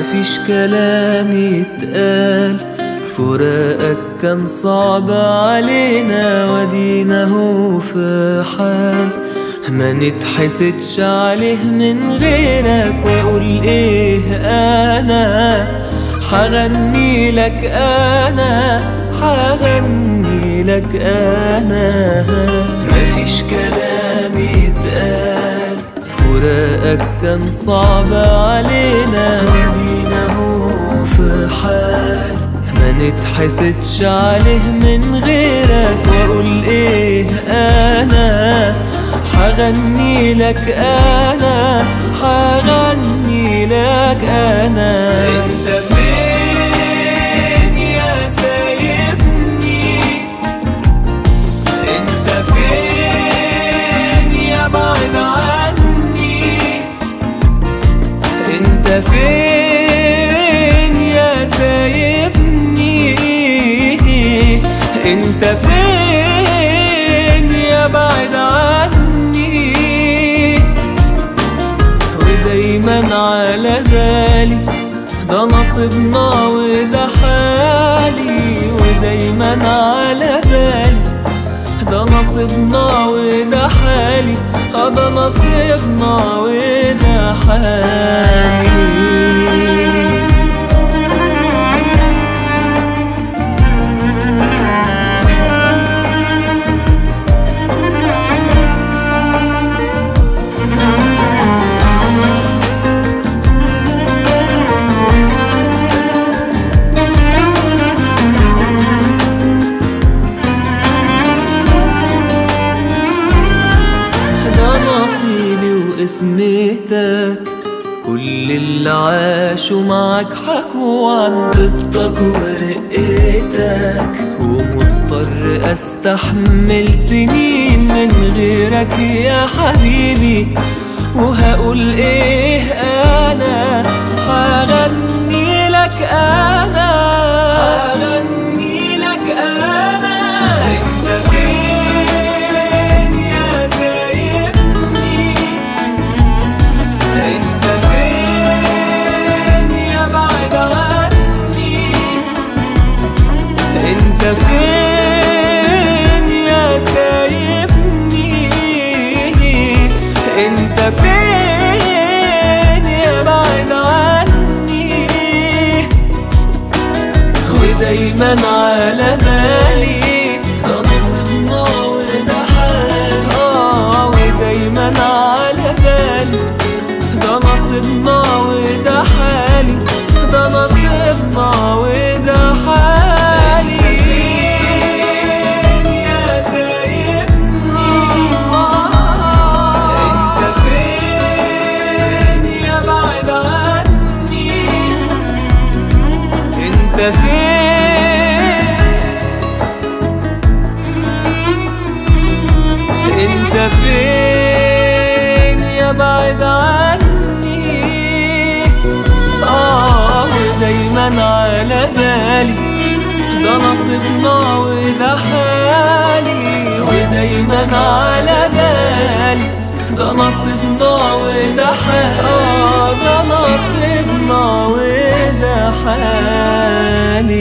مفيش كلام يتقال، فراقك كان صعب علينا ودينا هو في حال ما نتحسدش عليه من غيرك. واقول ايه انا حغني لك، انا حغني لك انا. مفيش كلام يتقال، فراقك كان صعب علينا ودينا هو في حال ما نتحسدش عليه من غيرك. واقول ايه انا حغني لك، انا حغني لك انا. انت فين يا سايبني، انت فين يا بعد عني، انت فين يا سايبني، انت فين يا بعد عني. ودايما على بالي ده نصيبنا وده حالي، ودايما على بالي ده نصيبنا وده حالي، ده نصيبنا وده حالي. اسمتك كل اللي عاشوا معاك حكوا عن طيبتك ورقتك، ومضطر استحمل سنين من غيرك يا حبيبي. وهقول ايه انا حغني لك، انا حغني لك انا. انت فين يا سايبني، انت فين يا بعد عني، انت فين يا سايبني، انت فين يا بعد عني. ودايما على بالي ده نصيبنا وده حال، ودايما على بالي ده نصيبنا وده حالي، ده نصيبنا وده حالي. فين يا سايبني، انت فين يا بعد عني، انت فين، انت فين يا بعد عني. ودايما على بالي ده نصيبنا وده حالي، ودايما على بالي ده نصيبنا وده حالي، ده نصيبنا وده حالي.